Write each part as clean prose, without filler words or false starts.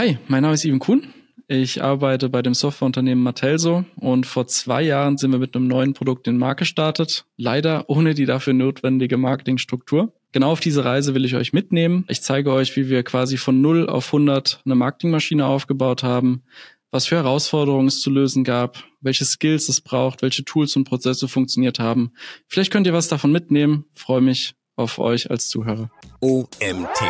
Hi, mein Name ist Ivan Kuhn. Ich arbeite bei dem Softwareunternehmen Martelso und vor 2 Jahren sind wir mit einem neuen Produkt in den Markt gestartet. Leider ohne die dafür notwendige Marketingstruktur. Genau auf diese Reise will ich euch mitnehmen. Ich zeige euch, wie wir quasi von 0 auf 100 eine Marketingmaschine aufgebaut haben, was für Herausforderungen es zu lösen gab, welche Skills es braucht, welche Tools und Prozesse funktioniert haben. Vielleicht könnt ihr was davon mitnehmen. Ich freue mich auf euch als Zuhörer. OMT.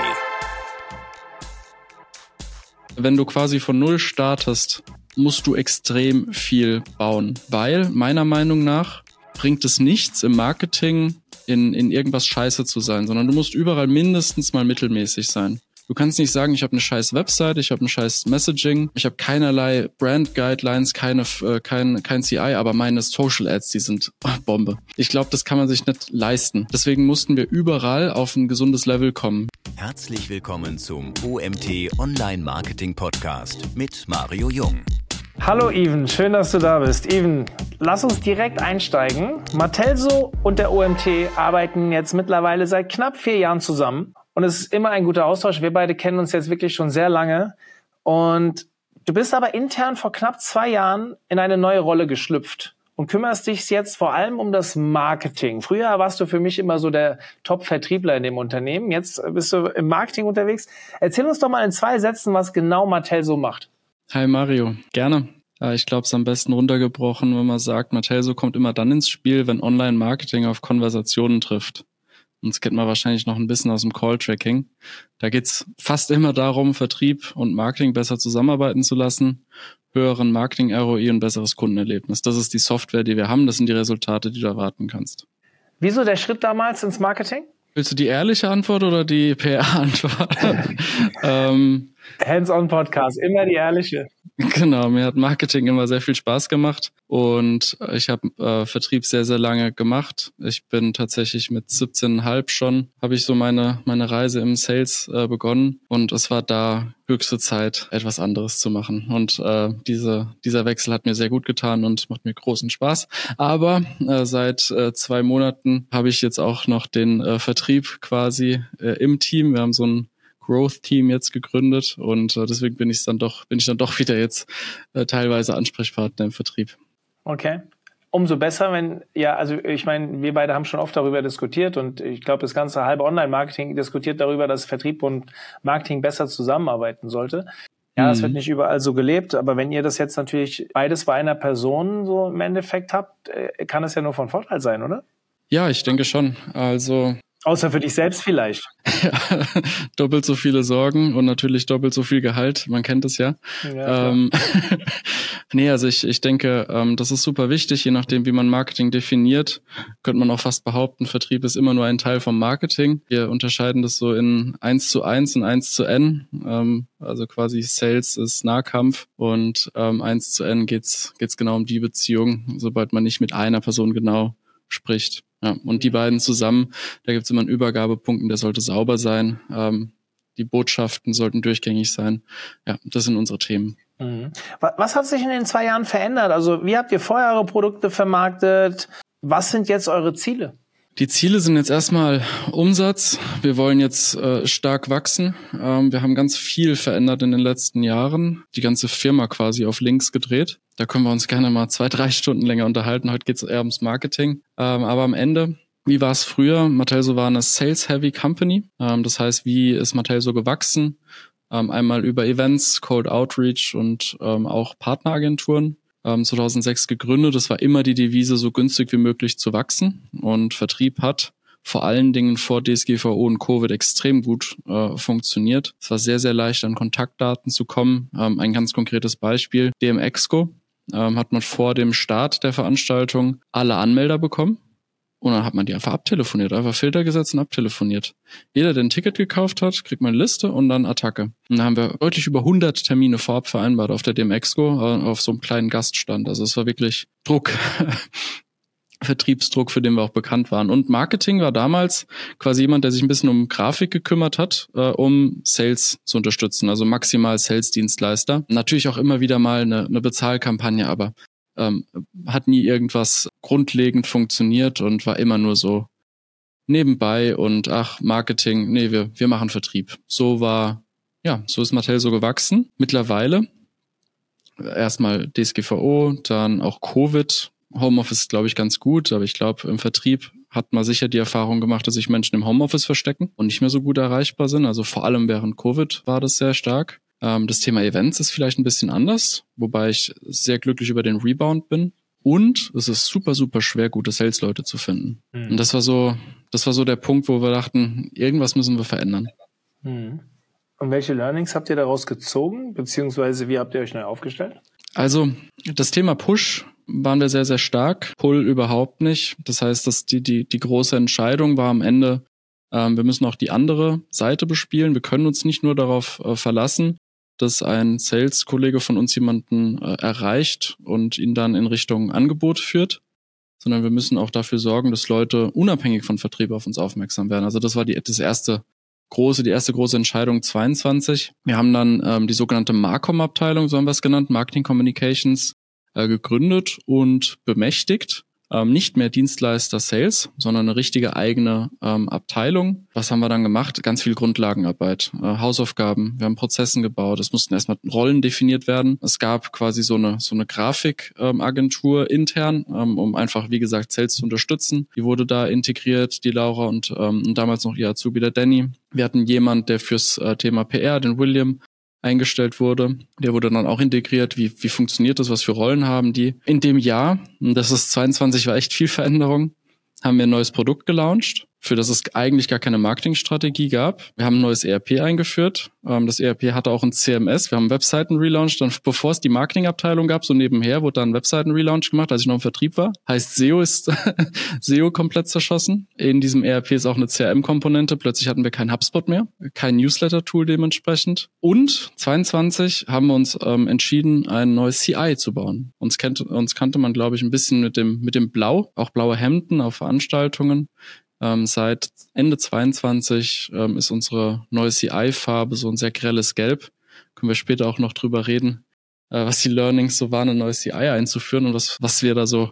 Wenn du quasi von 0 startest, musst du extrem viel bauen, weil meiner Meinung nach bringt es nichts im Marketing in irgendwas scheiße zu sein, sondern du musst überall mindestens mal mittelmäßig sein. Du kannst nicht sagen, ich habe eine scheiß Website, ich habe ein scheiß Messaging, ich habe keinerlei Brand Guidelines, kein CI, aber meine Social Ads, die sind Bombe. Ich glaube, das kann man sich nicht leisten. Deswegen mussten wir überall auf ein gesundes Level kommen. Herzlich willkommen zum OMT Online Marketing Podcast mit Mario Jung. Hallo Ivan, schön, dass du da bist. Ivan, lass uns direkt einsteigen. Martelso und der OMT arbeiten jetzt mittlerweile seit knapp 4 Jahren zusammen. Und es ist immer ein guter Austausch. Wir beide kennen uns jetzt wirklich schon sehr lange. Und du bist aber intern vor knapp 2 Jahren in eine neue Rolle geschlüpft und kümmerst dich jetzt vor allem um das Marketing. Früher warst du für mich immer so der Top-Vertriebler in dem Unternehmen. Jetzt bist du im Marketing unterwegs. Erzähl uns doch mal in 2 Sätzen, was genau Martelso macht. Hi Mario, gerne. Ich glaube, es ist am besten runtergebrochen, wenn man sagt, Martelso kommt immer dann ins Spiel, wenn Online-Marketing auf Konversationen trifft. Uns kennt man wahrscheinlich noch ein bisschen aus dem Call-Tracking. Da geht's fast immer darum, Vertrieb und Marketing besser zusammenarbeiten zu lassen, höheren Marketing-ROI und besseres Kundenerlebnis. Das ist die Software, die wir haben. Das sind die Resultate, die du erwarten kannst. Wieso der Schritt damals ins Marketing? Willst du die ehrliche Antwort oder die PR-Antwort? Hands-on-Podcast, immer die ehrliche. Genau, mir hat Marketing immer sehr viel Spaß gemacht und ich habe Vertrieb sehr, sehr lange gemacht. Ich bin tatsächlich mit 17,5 schon, habe ich so meine Reise im Sales begonnen und es war da höchste Zeit, etwas anderes zu machen. Und dieser Wechsel hat mir sehr gut getan und macht mir großen Spaß. Aber seit 2 Monaten habe ich jetzt auch noch den Vertrieb quasi im Team. Wir haben so ein Growth-Team jetzt gegründet und deswegen bin ich dann doch wieder jetzt teilweise Ansprechpartner im Vertrieb. Okay. Umso besser, ich meine, wir beide haben schon oft darüber diskutiert und ich glaube, das ganze halbe Online-Marketing diskutiert darüber, dass Vertrieb und Marketing besser zusammenarbeiten sollte. Ja, das wird nicht überall so gelebt, aber wenn ihr das jetzt natürlich beides bei einer Person so im Endeffekt habt, kann es ja nur von Vorteil sein, oder? Ja, ich denke schon. Also außer für dich selbst vielleicht. Ja, doppelt so viele Sorgen und natürlich doppelt so viel Gehalt. Man kennt es ja. Nee, also ich denke, das ist super wichtig. Je nachdem, wie man Marketing definiert, könnte man auch fast behaupten, Vertrieb ist immer nur ein Teil vom Marketing. Wir unterscheiden das so in 1:1 und 1:N. Also quasi Sales ist Nahkampf und 1:N geht's genau um die Beziehung, sobald man nicht mit einer Person genau spricht. Ja, und die beiden zusammen, da gibt's immer einen Übergabepunkt, der sollte sauber sein. Die Botschaften sollten durchgängig sein. Ja, das sind unsere Themen. Was hat sich in den 2 Jahren verändert? Also wie habt ihr vorher eure Produkte vermarktet? Was sind jetzt eure Ziele? Die Ziele sind jetzt erstmal Umsatz. Wir wollen jetzt stark wachsen. Wir haben ganz viel verändert in den letzten Jahren. Die ganze Firma quasi auf links gedreht. Da können wir uns gerne mal 2-3 Stunden länger unterhalten. Heute geht es eher ums Marketing. Aber am Ende, wie war es früher? Martelso war eine Sales-Heavy Company. Das heißt, wie ist Martelso gewachsen? Einmal über Events, Cold Outreach und auch Partneragenturen. 2006 gegründet. Das war immer die Devise, so günstig wie möglich zu wachsen. Und Vertrieb hat vor allen Dingen vor DSGVO und Covid extrem gut funktioniert. Es war sehr, sehr leicht, an Kontaktdaten zu kommen. Ein ganz konkretes Beispiel. DMExco hat man vor dem Start der Veranstaltung alle Anmelder bekommen. Und dann hat man die einfach abtelefoniert, einfach Filter gesetzt und abtelefoniert. Jeder, der ein Ticket gekauft hat, kriegt mal eine Liste und dann Attacke. Und dann haben wir deutlich über 100 Termine vorab vereinbart auf der DMExco, auf so einem kleinen Gaststand. Also es war wirklich Druck, Vertriebsdruck, für den wir auch bekannt waren. Und Marketing war damals quasi jemand, der sich ein bisschen um Grafik gekümmert hat, um Sales zu unterstützen, also maximal Sales-Dienstleister. Natürlich auch immer wieder mal eine Bezahlkampagne, aber hat nie irgendwas grundlegend funktioniert und war immer nur so nebenbei und Marketing, nee, wir machen Vertrieb. So war ja, so ist Mattel so gewachsen. Mittlerweile erstmal DSGVO, dann auch Covid. Homeoffice ist, glaube ich, ganz gut, aber ich glaube, im Vertrieb hat man sicher die Erfahrung gemacht, dass sich Menschen im Homeoffice verstecken und nicht mehr so gut erreichbar sind. Also vor allem während Covid war das sehr stark. Das Thema Events ist vielleicht ein bisschen anders, wobei ich sehr glücklich über den Rebound bin. Und es ist super, super schwer, gute Sales-Leute zu finden. Und das war so der Punkt, wo wir dachten, irgendwas müssen wir verändern. Und welche Learnings habt ihr daraus gezogen, beziehungsweise wie habt ihr euch neu aufgestellt? Also das Thema Push waren wir sehr, sehr stark, Pull überhaupt nicht. Das heißt, dass die große Entscheidung war am Ende, wir müssen auch die andere Seite bespielen. Wir können uns nicht nur darauf verlassen, dass ein Sales-Kollege von uns jemanden erreicht und ihn dann in Richtung Angebot führt, sondern wir müssen auch dafür sorgen, dass Leute unabhängig von Vertrieb auf uns aufmerksam werden. Also das war die erste große Entscheidung 22. Wir haben dann die sogenannte Marcom-Abteilung, so haben wir es genannt, Marketing Communications, gegründet und bemächtigt. Nicht mehr Dienstleister Sales, sondern eine richtige eigene Abteilung. Was haben wir dann gemacht? Ganz viel Grundlagenarbeit, Hausaufgaben. Wir haben Prozessen gebaut. Es mussten erstmal Rollen definiert werden. Es gab quasi so eine Grafikagentur intern, um einfach, wie gesagt, Sales zu unterstützen. Die wurde da integriert, die Laura und damals noch ihr Azubi, der Danny. Wir hatten jemand, der fürs Thema PR, den William, eingestellt wurde. Der wurde dann auch integriert. Wie funktioniert das? Was für Rollen haben die? In dem Jahr, und das ist 22, war echt viel Veränderung, haben wir ein neues Produkt gelauncht, für das es eigentlich gar keine Marketingstrategie gab. Wir haben ein neues ERP eingeführt. Das ERP hatte auch ein CMS. Wir haben Webseiten-Relaunch. Dann, bevor es die Marketingabteilung gab, so nebenher, wurde dann ein Webseiten-Relaunch gemacht, als ich noch im Vertrieb war. Heißt, SEO ist SEO komplett zerschossen. In diesem ERP ist auch eine CRM-Komponente. Plötzlich hatten wir kein HubSpot mehr, kein Newsletter-Tool dementsprechend. Und 22 haben wir uns entschieden, ein neues CI zu bauen. Uns kannte man, glaube ich, ein bisschen mit dem Blau, auch blaue Hemden auf Veranstaltungen. Seit Ende 22 ist unsere neue CI-Farbe so ein sehr grelles Gelb. Können wir später auch noch drüber reden, was die Learnings so waren, ein neues CI einzuführen und was wir da so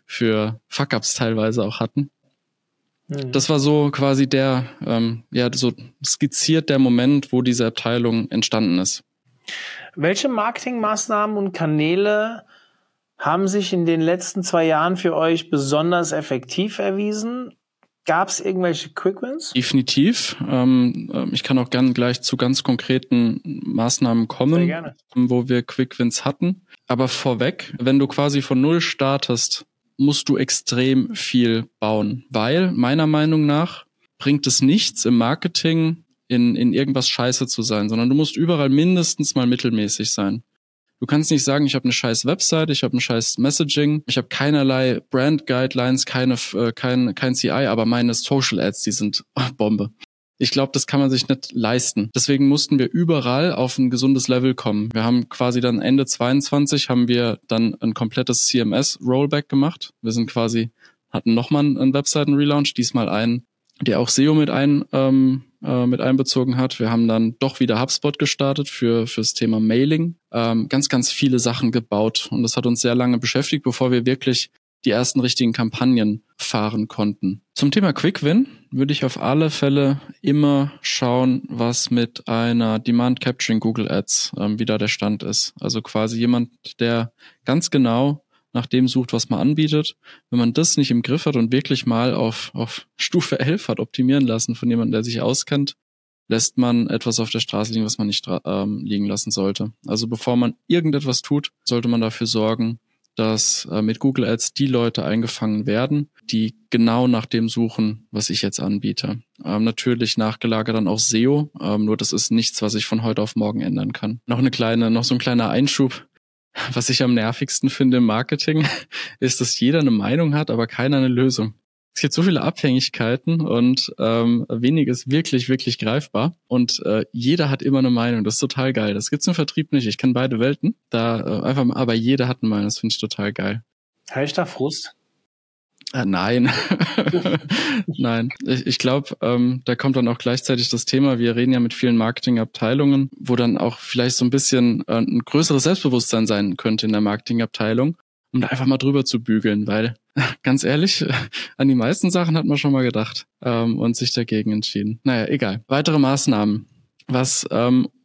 für Fuck-Ups teilweise auch hatten. Das war so quasi so skizziert der Moment, wo diese Abteilung entstanden ist. Welche Marketingmaßnahmen und Kanäle haben sich in den letzten 2 Jahren für euch besonders effektiv erwiesen? Gab es irgendwelche Quick-Wins? Definitiv. Ich kann auch gerne gleich zu ganz konkreten Maßnahmen kommen, wo wir Quick-Wins hatten. Aber vorweg, wenn du quasi von Null startest, musst du extrem viel bauen. Weil meiner Meinung nach bringt es nichts im Marketing in irgendwas scheiße zu sein, sondern du musst überall mindestens mal mittelmäßig sein. Du kannst nicht sagen, ich habe eine scheiß Website, ich habe ein scheiß Messaging, ich habe keinerlei Brand Guidelines, kein CI, aber meine Social Ads, die sind Bombe. Ich glaube, das kann man sich nicht leisten. Deswegen mussten wir überall auf ein gesundes Level kommen. Wir haben quasi dann Ende 22 haben wir dann ein komplettes CMS-Rollback gemacht. Wir sind hatten nochmal einen Webseiten-Relaunch, diesmal einen, der auch SEO mit einbezogen hat. Wir haben dann doch wieder HubSpot gestartet fürs Thema Mailing. Ganz, ganz viele Sachen gebaut und das hat uns sehr lange beschäftigt, bevor wir wirklich die ersten richtigen Kampagnen fahren konnten. Zum Thema Quick Win würde ich auf alle Fälle immer schauen, was mit einer Demand Capturing Google Ads wie da der Stand ist. Also quasi jemand, der ganz genau nach dem sucht, was man anbietet. Wenn man das nicht im Griff hat und wirklich mal auf Stufe 11 hat optimieren lassen von jemandem, der sich auskennt, lässt man etwas auf der Straße liegen, was man nicht liegen lassen sollte. Also bevor man irgendetwas tut, sollte man dafür sorgen, dass mit Google Ads die Leute eingefangen werden, die genau nach dem suchen, was ich jetzt anbiete. Natürlich nachgelagert dann auch SEO, nur das ist nichts, was ich von heute auf morgen ändern kann. Noch so ein kleiner Einschub. Was ich am nervigsten finde im Marketing, ist, dass jeder eine Meinung hat, aber keiner eine Lösung. Es gibt so viele Abhängigkeiten und wenig ist wirklich, wirklich greifbar. Und jeder hat immer eine Meinung. Das ist total geil. Das gibt's im Vertrieb nicht. Ich kenne beide Welten. Aber jeder hat eine Meinung. Das finde ich total geil. Habe ich da Frust? Nein. Nein. Ich glaube, da kommt dann auch gleichzeitig das Thema, wir reden ja mit vielen Marketingabteilungen, wo dann auch vielleicht so ein bisschen ein größeres Selbstbewusstsein sein könnte in der Marketingabteilung, um da einfach mal drüber zu bügeln, weil, ganz ehrlich, an die meisten Sachen hat man schon mal gedacht und sich dagegen entschieden. Naja, egal. Weitere Maßnahmen. Was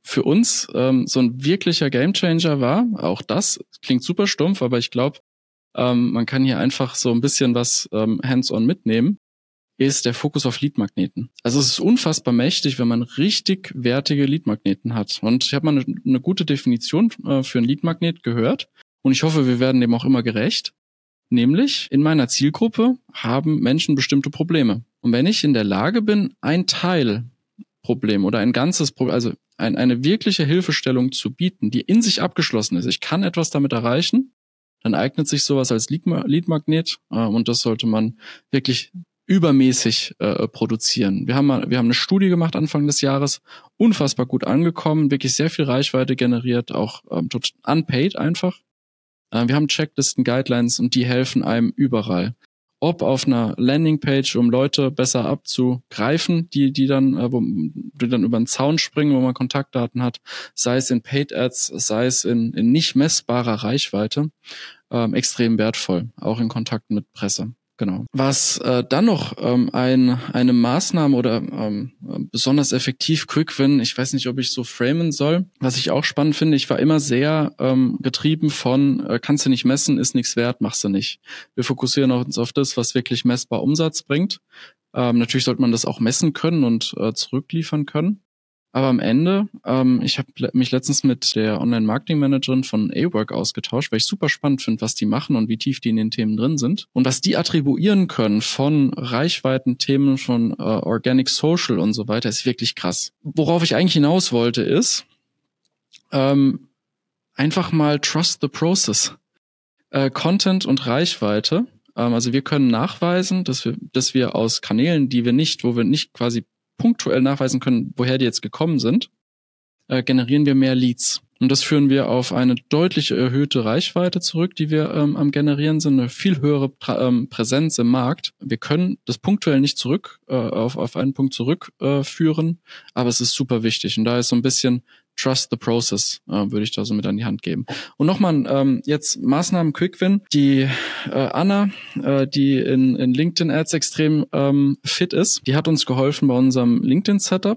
für uns so ein wirklicher Gamechanger war, auch das klingt super stumpf, aber ich glaube, man kann hier einfach so ein bisschen was hands-on mitnehmen, ist der Fokus auf Leadmagneten. Also es ist unfassbar mächtig, wenn man richtig wertige Leadmagneten hat. Und ich habe mal eine gute Definition für einen Leadmagnet gehört und ich hoffe, wir werden dem auch immer gerecht. Nämlich, in meiner Zielgruppe haben Menschen bestimmte Probleme. Und wenn ich in der Lage bin, ein Teilproblem oder ein ganzes Problem, also eine wirkliche Hilfestellung zu bieten, die in sich abgeschlossen ist, ich kann etwas damit erreichen, dann eignet sich sowas als Leadmagnet und das sollte man wirklich übermäßig produzieren. Wir haben eine Studie gemacht Anfang des Jahres, unfassbar gut angekommen, wirklich sehr viel Reichweite generiert, auch unpaid einfach. Wir haben Checklisten, Guidelines und die helfen einem überall. Ob auf einer Landingpage, um Leute besser abzugreifen, die dann über den Zaun springen, wo man Kontaktdaten hat, sei es in Paid Ads, sei es in nicht messbarer Reichweite, extrem wertvoll, auch in Kontakten mit Presse. Genau. Was dann noch eine Maßnahme oder besonders effektiv Quick-Win, ich weiß nicht, ob ich so framen soll, was ich auch spannend finde, ich war immer sehr getrieben von, kannst du nicht messen, ist nichts wert, machst du nicht. Wir fokussieren uns auf das, was wirklich messbar Umsatz bringt. Natürlich sollte man das auch messen können und zurückliefern können. Aber am Ende, ich habe mich letztens mit der Online-Marketing-Managerin von A-Work ausgetauscht, weil ich super spannend finde, was die machen und wie tief die in den Themen drin sind. Und was die attribuieren können von Reichweiten-Themen, von Organic Social und so weiter, ist wirklich krass. Worauf ich eigentlich hinaus wollte, ist einfach mal trust the process. Content und Reichweite. Also wir können nachweisen, dass wir aus Kanälen, wo wir nicht quasi punktuell nachweisen können, woher die jetzt gekommen sind, generieren wir mehr Leads. Und das führen wir auf eine deutlich erhöhte Reichweite zurück, die wir am Generieren sind, eine viel höhere Präsenz im Markt. Wir können das punktuell nicht auf einen Punkt zurückführen, aber es ist super wichtig. Und da ist so ein bisschen Trust the process, würde ich da so mit an die Hand geben. Und nochmal jetzt Maßnahmen Quick-Win. Die Anna, die in LinkedIn Ads extrem fit ist, die hat uns geholfen bei unserem LinkedIn-Setup.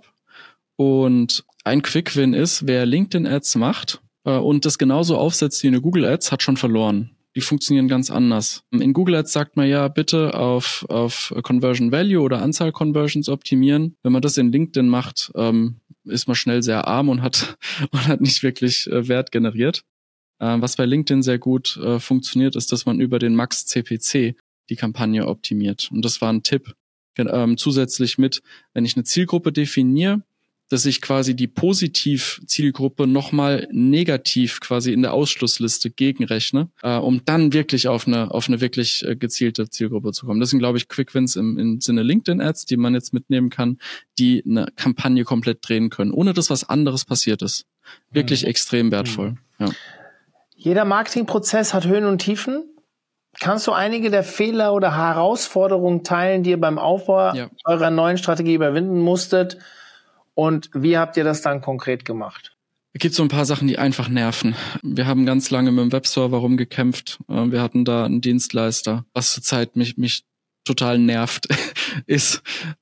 Und ein Quick-Win ist, wer LinkedIn Ads macht und das genauso aufsetzt wie eine Google Ads, hat schon verloren. Die funktionieren ganz anders. In Google Ads sagt man ja, bitte auf Conversion Value oder Anzahl Conversions optimieren. Wenn man das in LinkedIn macht, ist man schnell sehr arm und hat nicht wirklich Wert generiert. Was bei LinkedIn sehr gut funktioniert, ist, dass man über den Max CPC die Kampagne optimiert. Und das war ein Tipp. Zusätzlich mit, wenn ich eine Zielgruppe definiere, dass ich quasi die Positiv-Zielgruppe nochmal negativ quasi in der Ausschlussliste gegenrechne, um dann wirklich auf eine wirklich gezielte Zielgruppe zu kommen. Das sind, glaube ich, Quick-Wins im Sinne LinkedIn-Ads, die man jetzt mitnehmen kann, die eine Kampagne komplett drehen können, ohne dass was anderes passiert ist. Wirklich extrem wertvoll. Ja. Jeder Marketingprozess hat Höhen und Tiefen. Kannst du einige der Fehler oder Herausforderungen teilen, die ihr beim Aufbau eurer neuen Strategie überwinden musstet? Und wie habt ihr das dann konkret gemacht? Es gibt so ein paar Sachen, die einfach nerven. Wir haben ganz lange mit dem Webserver rumgekämpft. Wir hatten da einen Dienstleister. Was zurzeit mich total nervt, ist,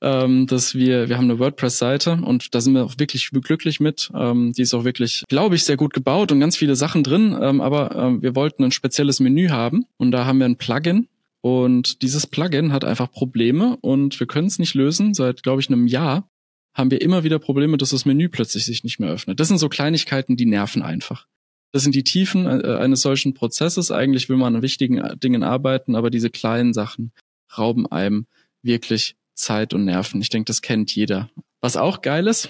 dass wir haben eine WordPress-Seite und da sind wir auch wirklich glücklich mit. Die ist auch wirklich, glaube ich, sehr gut gebaut und ganz viele Sachen drin. Aber wir wollten ein spezielles Menü haben und da haben wir ein Plugin. Und dieses Plugin hat einfach Probleme und wir können es nicht lösen. Seit, glaube ich, einem Jahr haben wir immer wieder Probleme, dass das Menü plötzlich sich nicht mehr öffnet. Das sind so Kleinigkeiten, die nerven einfach. Das sind die Tiefen eines solchen Prozesses. Eigentlich will man an wichtigen Dingen arbeiten, aber diese kleinen Sachen rauben einem wirklich Zeit und Nerven. Ich denke, das kennt jeder. Was auch geil ist,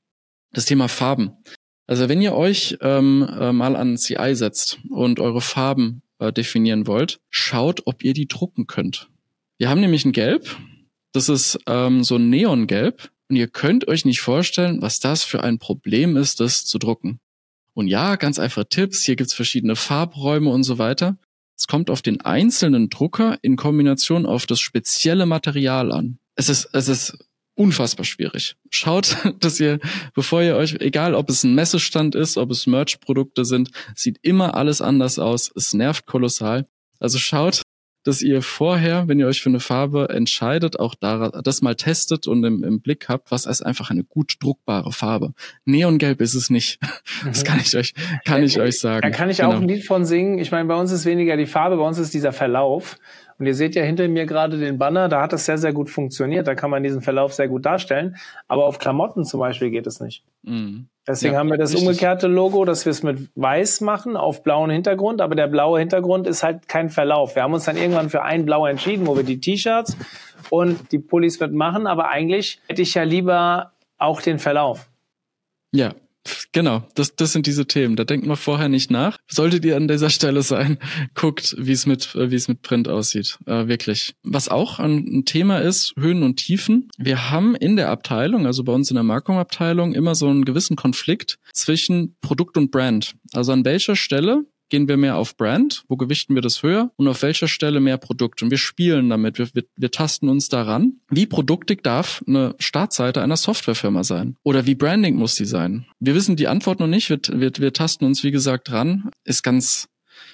das Thema Farben. Also wenn ihr euch mal an CI setzt und eure Farben definieren wollt, schaut, ob ihr die drucken könnt. Wir haben nämlich ein Gelb, das ist so ein Neongelb. Und ihr könnt euch nicht vorstellen, was das für ein Problem ist, das zu drucken. Und ja, ganz einfache Tipps. Hier gibt's verschiedene Farbräume und so weiter. Es kommt auf den einzelnen Drucker in Kombination auf das spezielle Material an. Es ist unfassbar schwierig. Schaut, dass ihr, bevor ihr euch, egal ob es ein Messestand ist, ob es Merch-Produkte sind, sieht immer alles anders aus. Es nervt kolossal. Also schaut, dass ihr vorher, wenn ihr euch für eine Farbe entscheidet, auch das mal testet und im Blick habt, was ist einfach eine gut druckbare Farbe. Neongelb ist es nicht. Das kann ich euch sagen. Da kann ich auch ein Lied von singen. Ich meine, bei uns ist weniger die Farbe, bei uns ist dieser Verlauf. Und ihr seht ja hinter mir gerade den Banner, da hat das sehr, sehr gut funktioniert. Da kann man diesen Verlauf sehr gut darstellen. Aber auf Klamotten zum Beispiel geht es nicht. Mhm. Deswegen haben wir das umgekehrte Logo, dass wir es mit weiß machen auf blauen Hintergrund. Aber der blaue Hintergrund ist halt kein Verlauf. Wir haben uns dann irgendwann für ein Blau entschieden, wo wir die T-Shirts und die Pullis mitmachen. Aber eigentlich hätte ich ja lieber auch den Verlauf. Ja. Genau, das sind diese Themen. Da denkt man vorher nicht nach. Solltet ihr an dieser Stelle sein, guckt, wie es mit Print aussieht. Wirklich. Was auch ein Thema ist, Höhen und Tiefen. Wir haben in der Abteilung, also bei uns in der Marketingabteilung, immer so einen gewissen Konflikt zwischen Produkt und Brand. Also an welcher Stelle gehen wir mehr auf Brand, wo gewichten wir das höher und auf welcher Stelle mehr Produkt. Und wir spielen damit, wir tasten uns daran. Wie produktig darf eine Startseite einer Softwarefirma sein? Oder wie Branding muss die sein? Wir wissen die Antwort noch nicht, wir tasten uns, wie gesagt, dran. Ist ganz,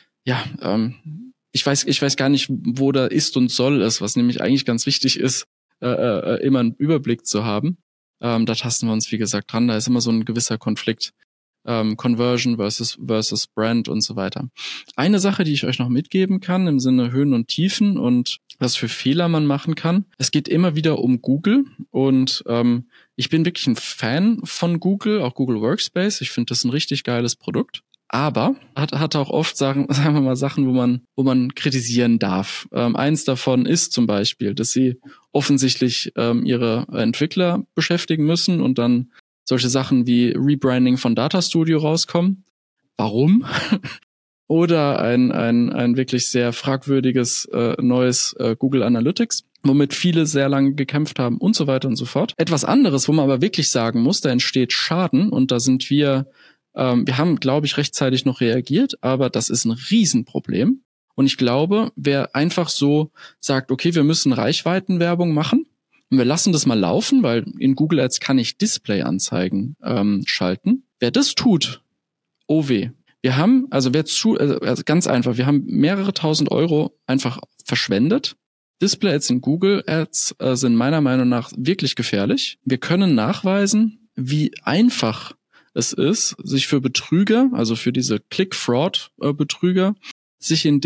ich weiß gar nicht, wo da ist und soll ist, was nämlich eigentlich ganz wichtig ist, immer einen Überblick zu haben. Da tasten wir uns, wie gesagt, dran. Da ist immer so ein gewisser Konflikt. Conversion versus Brand und so weiter. Eine Sache, die ich euch noch mitgeben kann im Sinne Höhen und Tiefen und was für Fehler man machen kann. Es geht immer wieder um Google und ich bin wirklich ein Fan von Google, auch Google Workspace. Ich finde das ein richtig geiles Produkt. Aber hat auch oft sagen wir mal Sachen, wo man kritisieren darf. Eins davon ist zum Beispiel, dass sie offensichtlich ihre Entwickler beschäftigen müssen und dann solche Sachen wie Rebranding von Data Studio rauskommen. Warum? Oder ein wirklich sehr fragwürdiges neues Google Analytics, womit viele sehr lange gekämpft haben und so weiter und so fort. Etwas anderes, wo man aber wirklich sagen muss, da entsteht Schaden und da sind wir haben, glaube ich, rechtzeitig noch reagiert, aber das ist ein Riesenproblem. Und ich glaube, wer einfach so sagt, okay, wir müssen Reichweitenwerbung machen, und wir lassen das mal laufen, weil in Google Ads kann ich Display-Anzeigen schalten. Wer das tut, oh weh. Wir haben, also ganz einfach, wir haben mehrere tausend Euro einfach verschwendet. Display-Ads in Google Ads sind meiner Meinung nach wirklich gefährlich. Wir können nachweisen, wie einfach es ist, sich für Betrüger, also für diese Click-Fraud-Betrüger, sich in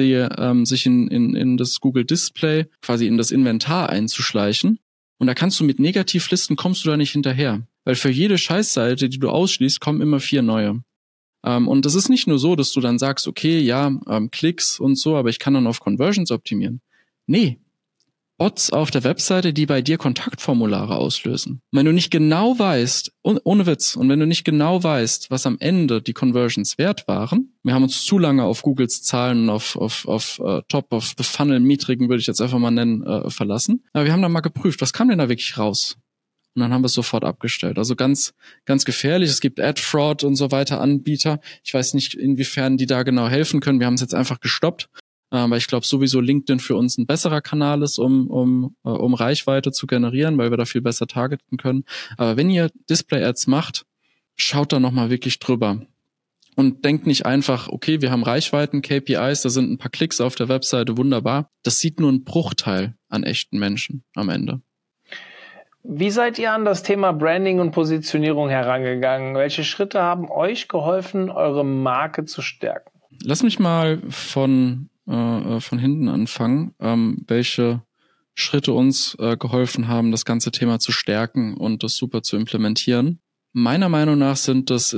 das Google Display, quasi in das Inventar einzuschleichen. Und da kannst du mit Negativlisten kommst du da nicht hinterher. Weil für jede Scheißseite, die du ausschließt, kommen immer 4 neue. Und das ist nicht nur so, dass du dann sagst, okay, ja, Klicks und so, aber ich kann dann auf Conversions optimieren. Nee. Bots auf der Webseite, die bei dir Kontaktformulare auslösen. Wenn du nicht genau weißt, ohne Witz, und wenn du nicht genau weißt, was am Ende die Conversions wert waren, wir haben uns zu lange auf Googles Zahlen auf Top of the Funnel Metriken, würde ich jetzt einfach mal nennen, verlassen. Aber wir haben da mal geprüft, was kam denn da wirklich raus? Und dann haben wir es sofort abgestellt. Also ganz, ganz gefährlich. Es gibt Ad-Fraud und so weiter Anbieter. Ich weiß nicht, inwiefern die da genau helfen können. Wir haben es jetzt einfach gestoppt. Weil ich glaube sowieso LinkedIn für uns ein besserer Kanal ist, um Reichweite zu generieren, weil wir da viel besser targeten können. Aber wenn ihr Display-Ads macht, schaut da nochmal wirklich drüber. Und denkt nicht einfach, okay, wir haben Reichweiten, KPIs, da sind ein paar Klicks auf der Webseite, wunderbar. Das sieht nur ein Bruchteil an echten Menschen am Ende. Wie seid ihr an das Thema Branding und Positionierung herangegangen? Welche Schritte haben euch geholfen, eure Marke zu stärken? Lass mich mal von hinten anfangen, welche Schritte uns geholfen haben, das ganze Thema zu stärken und das super zu implementieren. Meiner Meinung nach hat das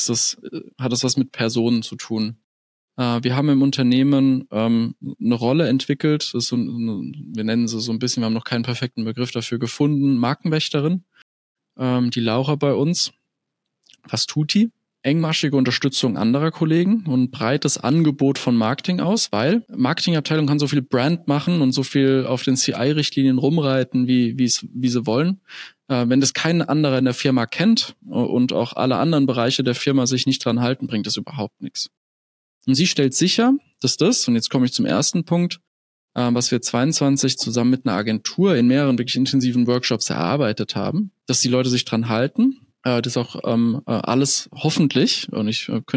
was mit Personen zu tun. Wir haben im Unternehmen eine Rolle entwickelt, wir nennen sie so ein bisschen, wir haben noch keinen perfekten Begriff dafür gefunden, Markenwächterin, die Laura bei uns. Was tut die? Engmaschige Unterstützung anderer Kollegen und breites Angebot von Marketing aus, weil Marketingabteilung kann so viel Brand machen und so viel auf den CI-Richtlinien rumreiten, wie sie wollen. Wenn das kein anderer in der Firma kennt und auch alle anderen Bereiche der Firma sich nicht dran halten, bringt das überhaupt nichts. Und sie stellt sicher, dass und jetzt komme ich zum ersten Punkt, was wir 22 zusammen mit einer Agentur in mehreren wirklich intensiven Workshops erarbeitet haben, dass die Leute sich dran halten. Das auch alles hoffentlich, und ich könnt ihr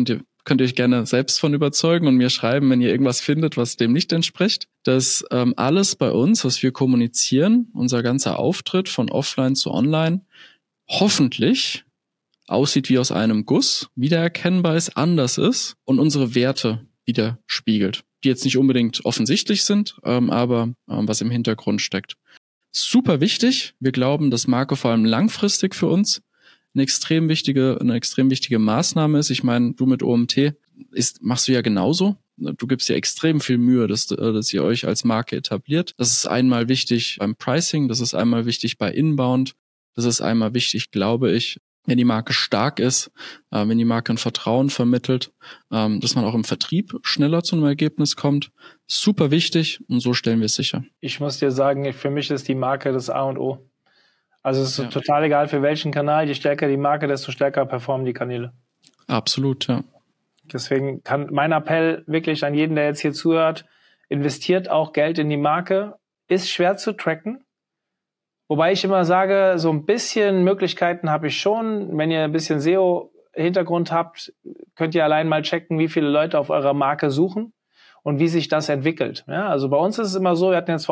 könnt ihr euch gerne selbst von überzeugen und mir schreiben, wenn ihr irgendwas findet, was dem nicht entspricht, dass alles bei uns, was wir kommunizieren, unser ganzer Auftritt von offline zu online, hoffentlich aussieht wie aus einem Guss, wiedererkennbar ist, anders ist und unsere Werte widerspiegelt, die jetzt nicht unbedingt offensichtlich sind, aber was im Hintergrund steckt. Super wichtig. Wir glauben, dass Marke vor allem langfristig für uns eine extrem wichtige Maßnahme ist. Ich meine, du mit OMT machst du ja genauso. Du gibst dir extrem viel Mühe, dass ihr euch als Marke etabliert. Das ist einmal wichtig beim Pricing, das ist einmal wichtig bei Inbound, das ist einmal wichtig, glaube ich, wenn die Marke stark ist, wenn die Marke ein Vertrauen vermittelt, dass man auch im Vertrieb schneller zu einem Ergebnis kommt. Super wichtig und so stellen wir es sicher. Ich muss dir sagen, für mich ist die Marke das A und O. Also es ist total egal für welchen Kanal, je stärker die Marke, desto stärker performen die Kanäle. Absolut, ja. Deswegen kann mein Appell wirklich an jeden, der jetzt hier zuhört, investiert auch Geld in die Marke. Ist schwer zu tracken. Wobei ich immer sage, so ein bisschen Möglichkeiten habe ich schon. Wenn ihr ein bisschen SEO-Hintergrund habt, könnt ihr allein mal checken, wie viele Leute auf eurer Marke suchen und wie sich das entwickelt. Ja, also bei uns ist es immer so, wir hatten jetzt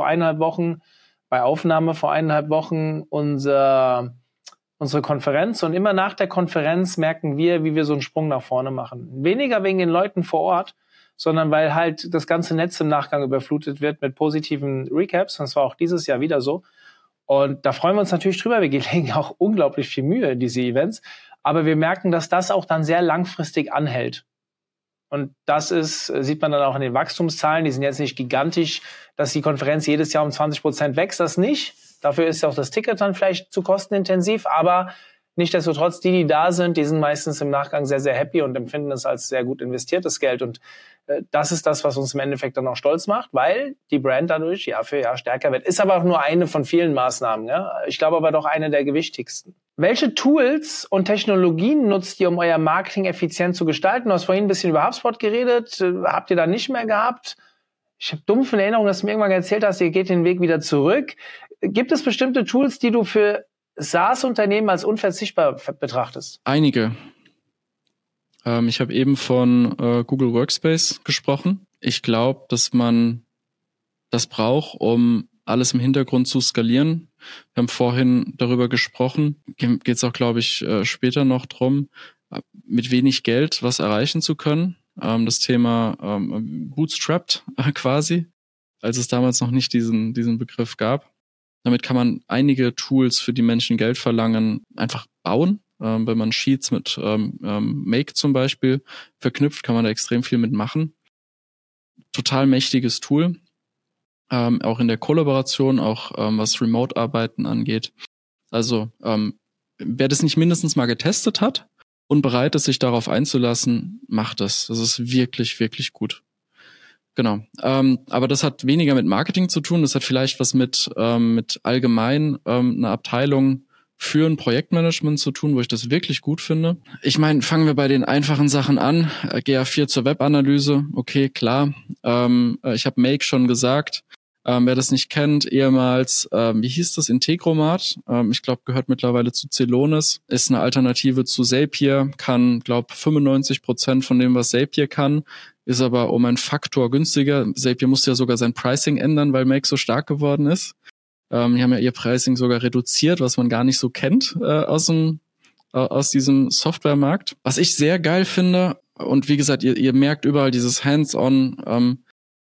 bei Aufnahme vor 1,5 Wochen unsere Konferenz und immer nach der Konferenz merken wir, wie wir so einen Sprung nach vorne machen. Weniger wegen den Leuten vor Ort, sondern weil halt das ganze Netz im Nachgang überflutet wird mit positiven Recaps. Und das war auch dieses Jahr wieder so. Und da freuen wir uns natürlich drüber. Wir legen auch unglaublich viel Mühe in diese Events. Aber wir merken, dass das auch dann sehr langfristig anhält. Und das sieht man dann auch in den Wachstumszahlen. Die sind jetzt nicht gigantisch, dass die Konferenz jedes Jahr um 20% wächst. Das nicht. Dafür ist auch das Ticket dann vielleicht zu kostenintensiv. Aber nichtsdestotrotz, die da sind, die sind meistens im Nachgang sehr, sehr happy und empfinden es als sehr gut investiertes Geld. Und das ist das, was uns im Endeffekt dann auch stolz macht, weil die Brand dadurch Jahr für Jahr stärker wird. Ist aber auch nur eine von vielen Maßnahmen. Ja? Ich glaube aber doch eine der gewichtigsten. Welche Tools und Technologien nutzt ihr, um euer Marketing effizient zu gestalten? Du hast vorhin ein bisschen über HubSpot geredet. Habt ihr da nicht mehr gehabt? Ich habe dumpf in Erinnerung, dass du mir irgendwann erzählt hast, ihr geht den Weg wieder zurück. Gibt es bestimmte Tools, die du für SaaS-Unternehmen als unverzichtbar betrachtest? Einige. Ich habe eben von Google Workspace gesprochen. Ich glaube, dass man das braucht, um alles im Hintergrund zu skalieren. Wir haben vorhin darüber gesprochen. Geht es auch, glaube ich, später noch drum, mit wenig Geld was erreichen zu können. Das Thema Bootstrapped quasi, als es damals noch nicht diesen Begriff gab. Damit kann man einige Tools, für die Menschen Geld verlangen, einfach bauen. Wenn man Sheets mit Make zum Beispiel verknüpft, kann man da extrem viel mitmachen. Total mächtiges Tool. Auch in der Kollaboration, auch was Remote-Arbeiten angeht. Also wer das nicht mindestens mal getestet hat und bereit ist, sich darauf einzulassen, macht das. Das ist wirklich, wirklich gut. Genau. Aber das hat weniger mit Marketing zu tun. Das hat vielleicht was mit allgemein einer Abteilung für ein Projektmanagement zu tun, wo ich das wirklich gut finde. Ich meine, fangen wir bei den einfachen Sachen an. GA4 zur Webanalyse. Okay, klar. Ich habe Make schon gesagt. Wer das nicht kennt, ehemals, wie hieß das, Integromat, ich glaube, gehört mittlerweile zu Celonis, ist eine Alternative zu Zapier, kann, glaube 95% von dem, was Zapier kann, ist aber um einen Faktor günstiger. Zapier musste ja sogar sein Pricing ändern, weil Make so stark geworden ist. Die haben ja ihr Pricing sogar reduziert, was man gar nicht so kennt aus diesem Softwaremarkt. Was ich sehr geil finde, und wie gesagt, ihr merkt überall dieses Hands-on,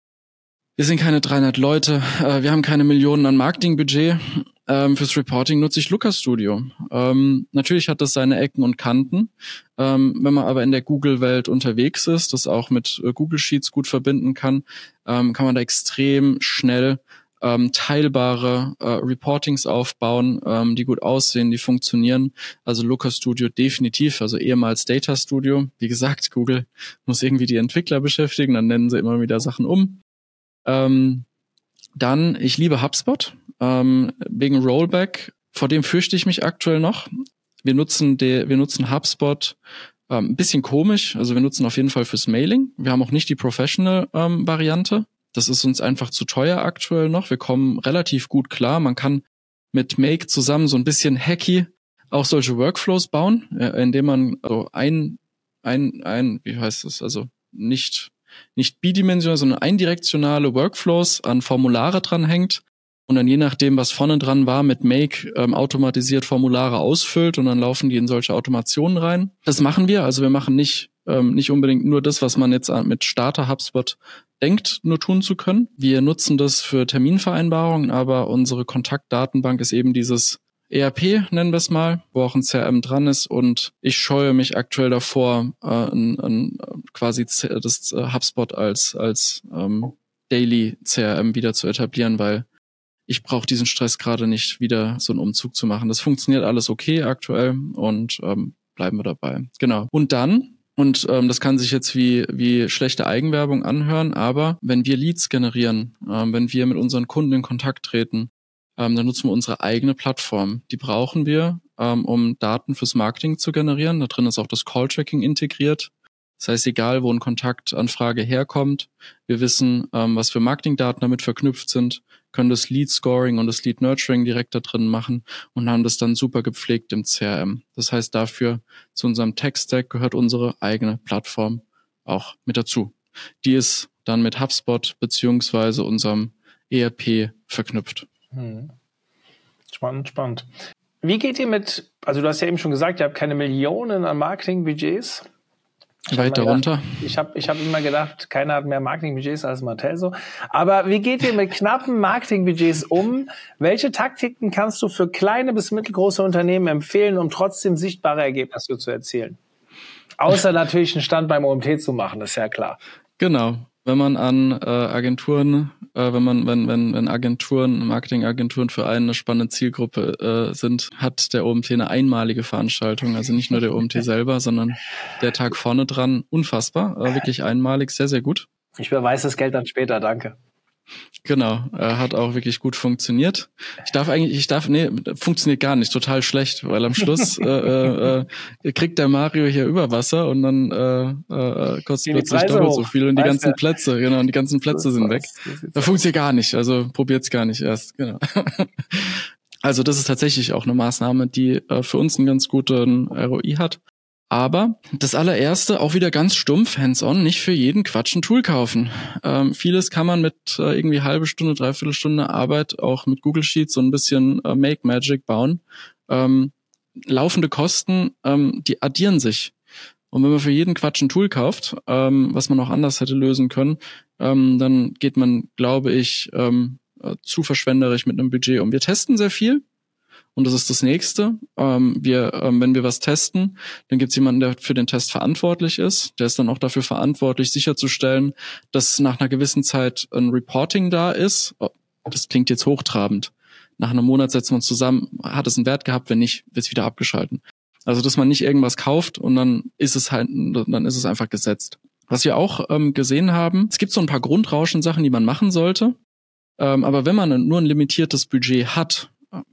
wir sind keine 300 Leute, wir haben keine Millionen an Marketingbudget. Fürs Reporting nutze ich Looker Studio. Natürlich hat das seine Ecken und Kanten. Wenn man aber in der Google-Welt unterwegs ist, das auch mit Google Sheets gut verbinden kann man da extrem schnell teilbare Reportings aufbauen, die gut aussehen, die funktionieren. Also Looker Studio definitiv, also ehemals Data Studio. Wie gesagt, Google muss irgendwie die Entwickler beschäftigen, dann nennen sie immer wieder Sachen um. Dann, ich liebe HubSpot, wegen Rollback, vor dem fürchte ich mich aktuell noch. Wir nutzen HubSpot ein bisschen komisch, also wir nutzen auf jeden Fall fürs Mailing. Wir haben auch nicht die Professional-Variante. Das ist uns einfach zu teuer aktuell noch. Wir kommen relativ gut klar. Man kann mit Make zusammen so ein bisschen hacky auch solche Workflows bauen, indem man so ein wie heißt das, also nicht bidimensional, sondern eindirektionale Workflows an Formulare dranhängt und dann je nachdem, was vorne dran war, mit Make automatisiert Formulare ausfüllt und dann laufen die in solche Automationen rein. Das machen wir, also wir machen nicht unbedingt nur das, was man jetzt mit Starter HubSpot denkt, nur tun zu können. Wir nutzen das für Terminvereinbarungen, aber unsere Kontaktdatenbank ist eben dieses ERP, nennen wir es mal, wo auch ein CRM dran ist und ich scheue mich aktuell davor, quasi das HubSpot als Daily CRM wieder zu etablieren, weil ich brauche diesen Stress gerade nicht, wieder so einen Umzug zu machen. Das funktioniert alles okay aktuell und bleiben wir dabei. Genau. Und dann, das kann sich jetzt wie schlechte Eigenwerbung anhören, aber wenn wir Leads generieren, wenn wir mit unseren Kunden in Kontakt treten, dann nutzen wir unsere eigene Plattform. Die brauchen wir, um Daten fürs Marketing zu generieren. Da drin ist auch das Call-Tracking integriert. Das heißt, egal wo eine Kontaktanfrage herkommt, wir wissen, was für Marketingdaten damit verknüpft sind, können das Lead-Scoring und das Lead-Nurturing direkt da drin machen und haben das dann super gepflegt im CRM. Das heißt, dafür zu unserem Tech-Stack gehört unsere eigene Plattform auch mit dazu. Die ist dann mit HubSpot beziehungsweise unserem ERP verknüpft. Spannend. Wie geht ihr also du hast ja eben schon gesagt, ihr habt keine Millionen an Marketingbudgets. Weit darunter. Ich hab immer gedacht, keiner hat mehr Marketingbudgets als Martelso. Aber wie geht ihr mit knappen Marketingbudgets um? Welche Taktiken kannst du für kleine bis mittelgroße Unternehmen empfehlen, um trotzdem sichtbare Ergebnisse zu erzielen? Außer natürlich einen Stand beim OMT zu machen, ist ja klar. Genau. Wenn man an Agenturen, wenn Agenturen, Marketingagenturen für eine spannende Zielgruppe sind, hat der OMT eine einmalige Veranstaltung. Also nicht nur der OMT selber, sondern der Tag vorne dran. Unfassbar, wirklich einmalig, sehr, sehr gut. Ich überweise das Geld dann später, danke. Genau, hat auch wirklich gut funktioniert. Funktioniert gar nicht, total schlecht, weil am Schluss kriegt der Mario hier Überwasser und dann kostet plötzlich doppelt so viel und die ganzen Plätze, genau, und die ganzen Plätze sind weg. Das funktioniert gar nicht, also probiert's gar nicht erst, genau. Also das ist tatsächlich auch eine Maßnahme, die für uns einen ganz guten ROI hat. Aber das allererste, auch wieder ganz stumpf, hands-on, nicht für jeden Quatsch ein Tool kaufen. Vieles kann man mit irgendwie halbe Stunde, dreiviertel Stunde Arbeit auch mit Google Sheets so ein bisschen Make Magic bauen. Laufende Kosten, die addieren sich. Und wenn man für jeden Quatsch ein Tool kauft, was man auch anders hätte lösen können, dann geht man, glaube ich, zu verschwenderisch mit einem Budget um. Wir testen sehr viel. Und das ist das Nächste. Wenn wir was testen, dann gibt es jemanden, der für den Test verantwortlich ist. Der ist dann auch dafür verantwortlich, sicherzustellen, dass nach einer gewissen Zeit ein Reporting da ist. Das klingt jetzt hochtrabend. Nach einem Monat setzen wir uns zusammen, hat es einen Wert gehabt, wenn nicht, wird es wieder abgeschalten. Also, dass man nicht irgendwas kauft und dann ist es einfach gesetzt. Was wir auch gesehen haben, es gibt so ein paar Grundrauschen-Sachen, die man machen sollte. Aber wenn man nur ein limitiertes Budget hat,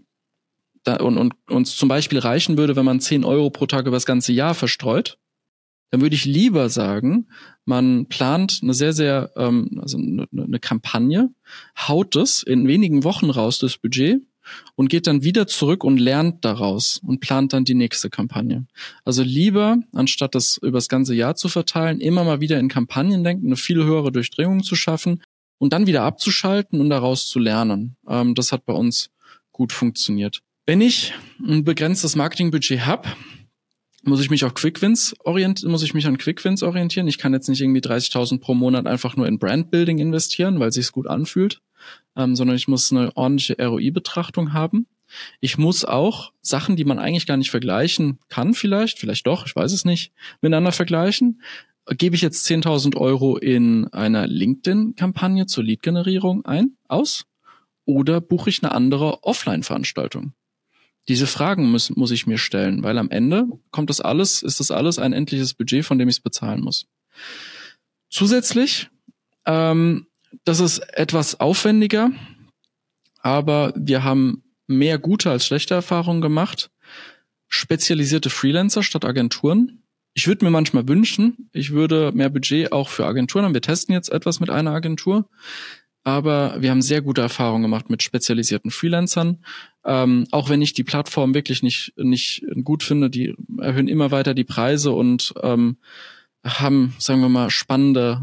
und uns zum Beispiel reichen würde, wenn man 10 Euro pro Tag über das ganze Jahr verstreut, dann würde ich lieber sagen, man plant eine sehr, also eine Kampagne, haut es in wenigen Wochen raus, das Budget, und geht dann wieder zurück und lernt daraus und plant dann die nächste Kampagne. Also lieber, anstatt das über das ganze Jahr zu verteilen, immer mal wieder in Kampagnen denken, eine viel höhere Durchdringung zu schaffen und dann wieder abzuschalten und daraus zu lernen. Das hat bei uns gut funktioniert. Wenn ich ein begrenztes Marketingbudget habe, muss ich mich an Quick-Wins orientieren. Ich kann jetzt nicht irgendwie 30.000 pro Monat einfach nur in Brandbuilding investieren, weil es sich gut anfühlt, sondern ich muss eine ordentliche ROI-Betrachtung haben. Ich muss auch Sachen, die man eigentlich gar nicht vergleichen kann, vielleicht doch, ich weiß es nicht, miteinander vergleichen. Gebe ich jetzt 10.000 Euro in einer LinkedIn-Kampagne zur Lead-Generierung aus oder buche ich eine andere Offline-Veranstaltung? Diese Fragen muss ich mir stellen, weil am Ende ist das alles ein endliches Budget, von dem ich es bezahlen muss. Zusätzlich, das ist etwas aufwendiger, aber wir haben mehr gute als schlechte Erfahrungen gemacht. Spezialisierte Freelancer statt Agenturen. Ich würde mir manchmal wünschen, ich würde mehr Budget auch für Agenturen haben. Wir testen jetzt etwas mit einer Agentur. aber wir haben sehr gute Erfahrungen gemacht mit spezialisierten Freelancern. Auch wenn ich die Plattform wirklich nicht gut finde, die erhöhen immer weiter die Preise und haben, sagen wir mal, spannende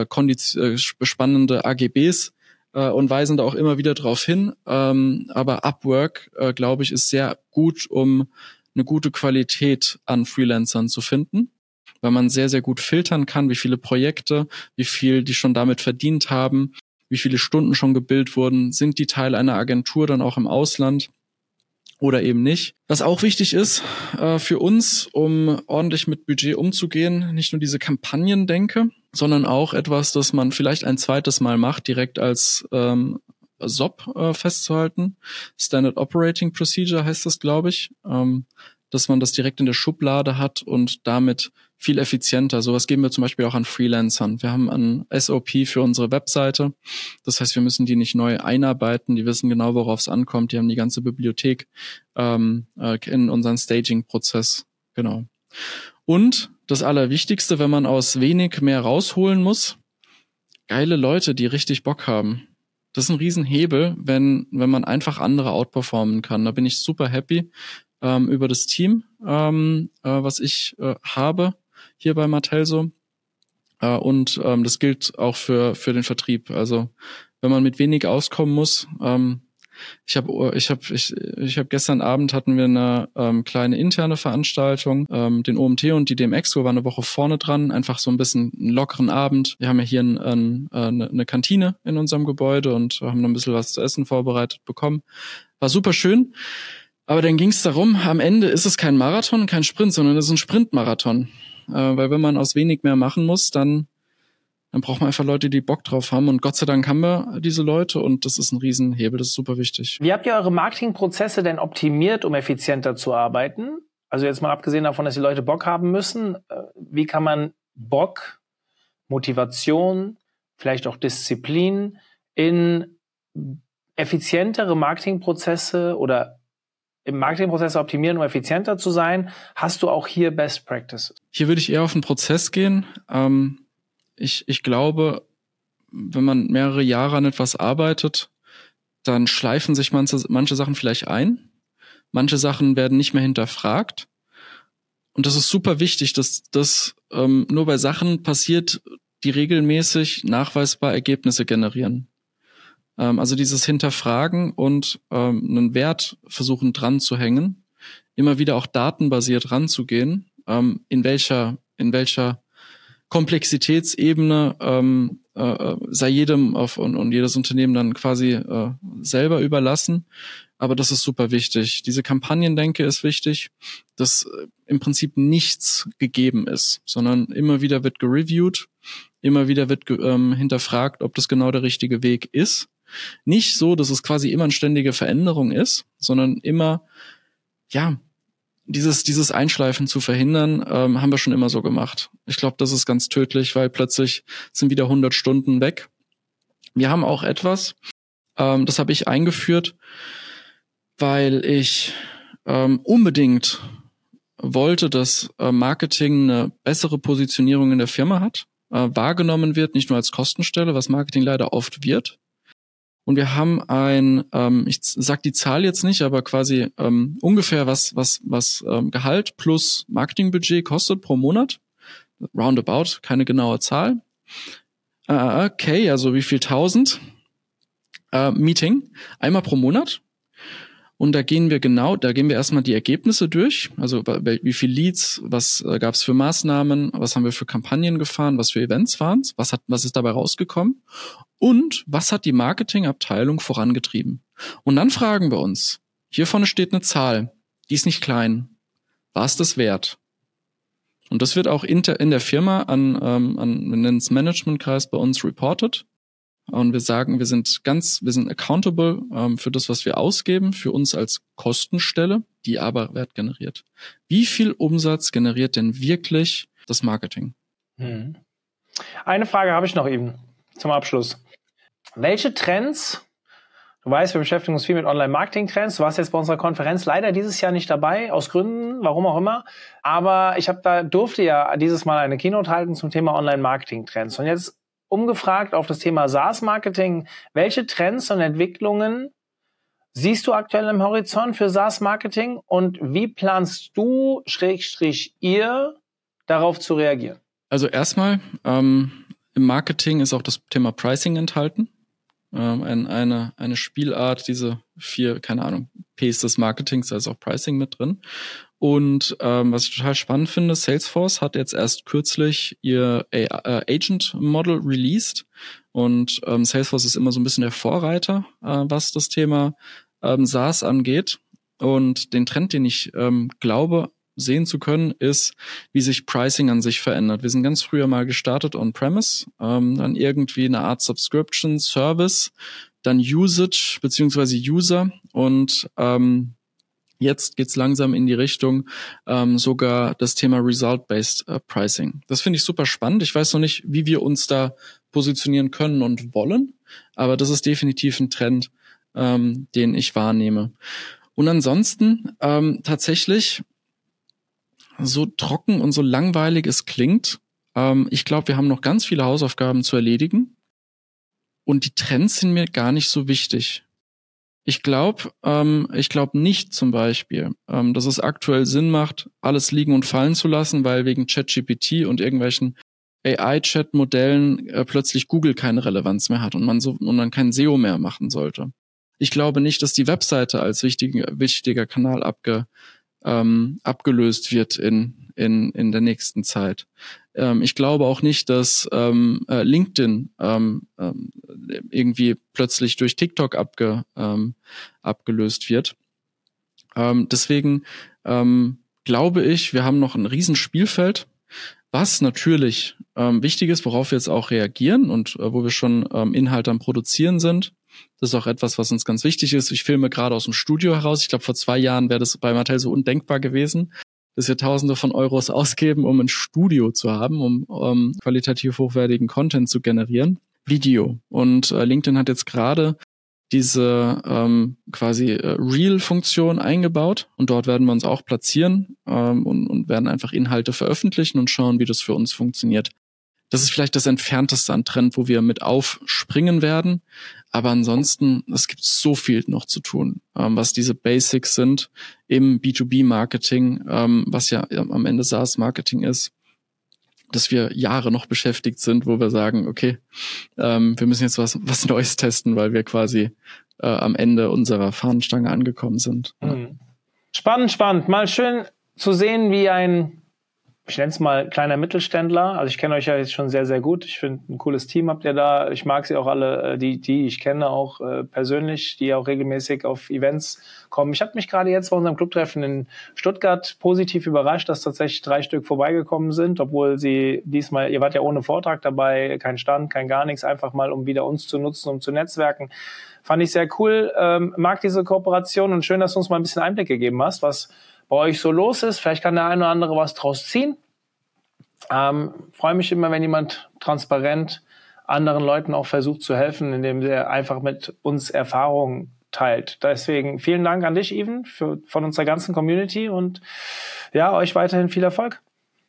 AGBs und weisen da auch immer wieder drauf hin. Aber Upwork, glaube ich, ist sehr gut, um eine gute Qualität an Freelancern zu finden, weil man sehr, sehr gut filtern kann, wie viele Projekte, wie viel die schon damit verdient haben, wie viele Stunden schon gebildet wurden, sind die Teil einer Agentur dann auch im Ausland oder eben nicht. Was auch wichtig ist für uns, um ordentlich mit Budget umzugehen, nicht nur diese Kampagnendenke, sondern auch etwas, das man vielleicht ein zweites Mal macht, direkt als SOP festzuhalten. Standard Operating Procedure heißt das, glaube ich, dass man das direkt in der Schublade hat und damit viel effizienter. Sowas geben wir zum Beispiel auch an Freelancern. Wir haben ein SOP für unsere Webseite. Das heißt, wir müssen die nicht neu einarbeiten. Die wissen genau, worauf es ankommt. Die haben die ganze Bibliothek in unseren Staging-Prozess. Genau. Und das Allerwichtigste, wenn man aus wenig mehr rausholen muss, geile Leute, die richtig Bock haben. Das ist ein Riesenhebel, wenn man einfach andere outperformen kann. Da bin ich super happy über das Team, was ich habe hier bei Martelso. Und das gilt auch für den Vertrieb. Also wenn man mit wenig auskommen muss, ich hab gestern Abend hatten wir eine kleine interne Veranstaltung, den OMT und die DMExpo war eine Woche vorne dran, einfach so ein bisschen einen lockeren Abend. Wir haben ja hier eine Kantine in unserem Gebäude und haben noch ein bisschen was zu essen vorbereitet bekommen. War super schön. Aber dann ging es darum, am Ende ist es kein Marathon, kein Sprint, sondern es ist ein Sprintmarathon. Weil wenn man aus wenig mehr machen muss, dann braucht man einfach Leute, die Bock drauf haben. Und Gott sei Dank haben wir diese Leute und das ist ein Riesenhebel, das ist super wichtig. Wie habt ihr eure Marketingprozesse denn optimiert, um effizienter zu arbeiten? Also jetzt mal abgesehen davon, dass die Leute Bock haben müssen, wie kann man Bock, Motivation, vielleicht auch Disziplin in effizientere Marketingprozesse oder im Marketingprozess optimieren, um effizienter zu sein? Hast du auch hier Best Practices? Hier würde ich eher auf den Prozess gehen. Ich glaube, wenn man mehrere Jahre an etwas arbeitet, dann schleifen sich manche Sachen vielleicht ein. Manche Sachen werden nicht mehr hinterfragt. Und das ist super wichtig, dass das nur bei Sachen passiert, die regelmäßig nachweisbar Ergebnisse generieren. Also dieses Hinterfragen und einen Wert versuchen dran zu hängen, immer wieder auch datenbasiert ranzugehen, in welcher Komplexitätsebene sei jedem und jedes Unternehmen dann quasi selber überlassen. Aber das ist super wichtig. Diese Kampagnendenke ist wichtig, dass im Prinzip nichts gegeben ist, sondern immer wieder wird gereviewt, immer wieder wird hinterfragt, ob das genau der richtige Weg ist. Nicht so, dass es quasi immer eine ständige Veränderung ist, sondern immer, ja, dieses Einschleifen zu verhindern, haben wir schon immer so gemacht. Ich glaube, das ist ganz tödlich, weil plötzlich sind wieder 100 Stunden weg. Wir haben auch etwas, das habe ich eingeführt, weil ich unbedingt wollte, dass Marketing eine bessere Positionierung in der Firma hat, wahrgenommen wird, nicht nur als Kostenstelle, was Marketing leider oft wird. Und wir haben ich sag die Zahl jetzt nicht, aber quasi ungefähr was Gehalt plus Marketingbudget kostet pro Monat. Roundabout, keine genaue Zahl. Okay, also wie viel 1000? Meeting, einmal pro Monat. Und da gehen wir erstmal die Ergebnisse durch, also wie viel Leads, was gab es für Maßnahmen, was haben wir für Kampagnen gefahren, was für Events waren es, was ist dabei rausgekommen und was hat die Marketingabteilung vorangetrieben. Und dann fragen wir uns, hier vorne steht eine Zahl, die ist nicht klein, war es das wert? Und das wird auch in der Firma wir nennen es Managementkreis bei uns reported. Und wir sagen, wir sind accountable für das, was wir ausgeben, für uns als Kostenstelle, die aber Wert generiert. Wie viel Umsatz generiert denn wirklich das Marketing? Eine Frage habe ich noch eben zum Abschluss. Welche Trends, du weißt, wir beschäftigen uns viel mit Online-Marketing-Trends, du warst jetzt bei unserer Konferenz leider dieses Jahr nicht dabei, aus Gründen, warum auch immer, aber durfte ja dieses Mal eine Keynote halten zum Thema Online-Marketing-Trends. Und jetzt umgefragt auf das Thema SaaS-Marketing. Welche Trends und Entwicklungen siehst du aktuell im Horizont für SaaS-Marketing und wie planst du, ihr, darauf zu reagieren? Also erstmal, im Marketing ist auch das Thema Pricing enthalten. Eine Spielart, diese 4, keine Ahnung, Ps des Marketings, da ist auch Pricing mit drin. Und was ich total spannend finde, Salesforce hat jetzt erst kürzlich ihr Agent-Model released. Und Salesforce ist immer so ein bisschen der Vorreiter, was das Thema SaaS angeht. Und den Trend, den ich glaube sehen zu können, ist, wie sich Pricing an sich verändert. Wir sind ganz früher mal gestartet on-premise, dann irgendwie eine Art Subscription Service, dann Usage beziehungsweise User und jetzt geht's langsam in die Richtung sogar das Thema Result-Based Pricing. Das finde ich super spannend. Ich weiß noch nicht, wie wir uns da positionieren können und wollen, aber das ist definitiv ein Trend, den ich wahrnehme. Und ansonsten tatsächlich, so trocken und so langweilig es klingt, ich glaube, wir haben noch ganz viele Hausaufgaben zu erledigen und die Trends sind mir gar nicht so wichtig. Ich glaube nicht zum Beispiel, dass es aktuell Sinn macht, alles liegen und fallen zu lassen, weil wegen ChatGPT und irgendwelchen AI-Chat-Modellen plötzlich Google keine Relevanz mehr hat und man kein SEO mehr machen sollte. Ich glaube nicht, dass die Webseite als wichtiger Kanal abgelöst wird in der nächsten Zeit. Ich glaube auch nicht, dass LinkedIn irgendwie plötzlich durch TikTok abgelöst wird. Deswegen glaube ich, wir haben noch ein Riesenspielfeld, was natürlich wichtig ist, worauf wir jetzt auch reagieren und wo wir schon Inhalte am Produzieren sind. Das ist auch etwas, was uns ganz wichtig ist. Ich filme gerade aus dem Studio heraus. Ich glaube, vor 2 Jahren wäre das bei Mattel so undenkbar gewesen, dass wir Tausende von Euros ausgeben, um ein Studio zu haben, um qualitativ hochwertigen Content zu generieren. Video. Und LinkedIn hat jetzt gerade diese quasi Reel-Funktion eingebaut und dort werden wir uns auch platzieren und werden einfach Inhalte veröffentlichen und schauen, wie das für uns funktioniert. Das ist vielleicht das Entfernteste an Trend, wo wir mit aufspringen werden. Aber ansonsten, es gibt so viel noch zu tun, was diese Basics sind im B2B-Marketing, was ja am Ende SaaS-Marketing ist, dass wir Jahre noch beschäftigt sind, wo wir sagen, okay, wir müssen jetzt was Neues testen, weil wir quasi am Ende unserer Fahnenstange angekommen sind. Spannend. Mal schön zu sehen, wie ich nenne es mal kleiner Mittelständler. Also ich kenne euch ja jetzt schon sehr, sehr gut. Ich finde, ein cooles Team habt ihr da. Ich mag sie auch alle, die ich kenne, auch persönlich, die auch regelmäßig auf Events kommen. Ich habe mich gerade jetzt bei unserem Clubtreffen in Stuttgart positiv überrascht, dass tatsächlich 3 Stück vorbeigekommen sind, obwohl sie diesmal, ihr wart ja ohne Vortrag dabei, kein Stand, kein gar nichts, einfach mal, um wieder uns zu nutzen, um zu netzwerken. Fand ich sehr cool, mag diese Kooperation und schön, dass du uns mal ein bisschen Einblick gegeben hast, was bei euch so los ist. Vielleicht kann der eine oder andere was draus ziehen. Freue mich immer, wenn jemand transparent anderen Leuten auch versucht zu helfen, indem er einfach mit uns Erfahrungen teilt. Deswegen vielen Dank an dich, Even, von unserer ganzen Community und ja, euch weiterhin viel Erfolg.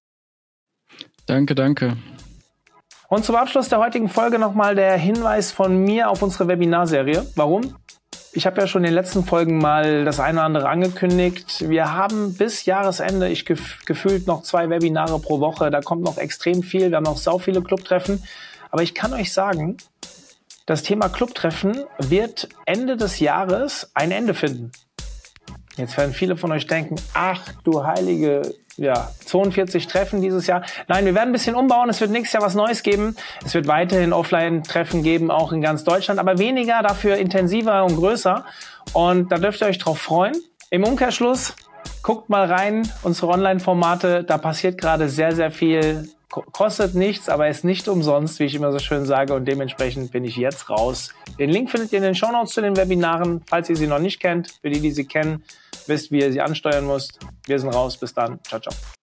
Danke. Und zum Abschluss der heutigen Folge nochmal der Hinweis von mir auf unsere Webinarserie. Warum? Ich habe ja schon in den letzten Folgen mal das eine oder andere angekündigt. Wir haben bis Jahresende gefühlt noch 2 Webinare pro Woche. Da kommt noch extrem viel. Wir haben noch sau viele Clubtreffen. Aber ich kann euch sagen, das Thema Clubtreffen wird Ende des Jahres ein Ende finden. Jetzt werden viele von euch denken, ach du heilige, 42 Treffen dieses Jahr. Nein, wir werden ein bisschen umbauen. Es wird nächstes Jahr was Neues geben. Es wird weiterhin Offline-Treffen geben, auch in ganz Deutschland, aber weniger, dafür intensiver und größer. Und da dürft ihr euch drauf freuen. Im Umkehrschluss, guckt mal rein, unsere Online-Formate, da passiert gerade sehr, sehr viel. Kostet nichts, aber ist nicht umsonst, wie ich immer so schön sage, und dementsprechend bin ich jetzt raus. Den Link findet ihr in den Shownotes zu den Webinaren, falls ihr sie noch nicht kennt. Für die sie kennen, wisst, wie ihr sie ansteuern müsst. Wir sind raus. Bis dann. Ciao, ciao.